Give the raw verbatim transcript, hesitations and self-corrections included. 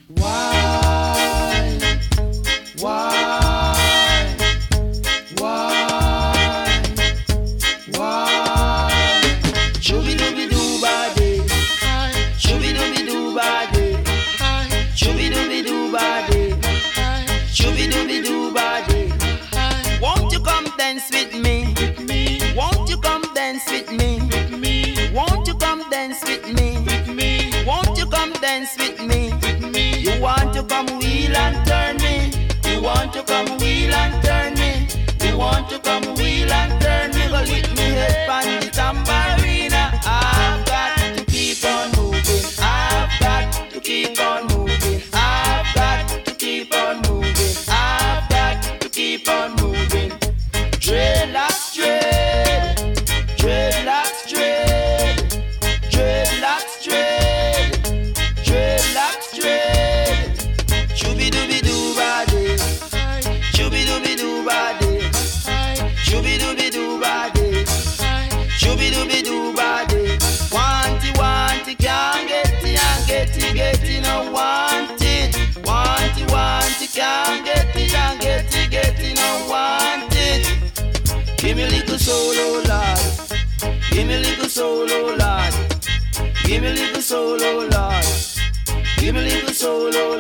Why? Why? Why? Why? Shooby dooby doo body. Shooby dooby doo body. Shooby dooby doo body. Shooby dooby doo body. Won't you come dance with me? Won't you come dance with me? Won't you come dance with me? Won't you come dance with me? You want to come wheel and turn me? You want to come wheel and turn me? You want to come wheel and turn me? Go lick me head pan the tambourina. I've got to keep on moving. I've got to keep on moving. I've got to keep on moving. I've got to keep on moving. Dreadlocks dread, dreadlocks dread, dreadlocks dread, dreadlocks dread. Shooby dooby doo body, shooby dooby doo body, shooby dooby doo body, shooby dooby doo body. Want it, want it, can't get it, and get it, get it, no want it. Want it, want it, can't get it, and get it, get it, no want it. Give me a little soul, oh Lord. Give me a little soul, oh Lord. Give me a little soul, oh Lord. Give me a little soul, oh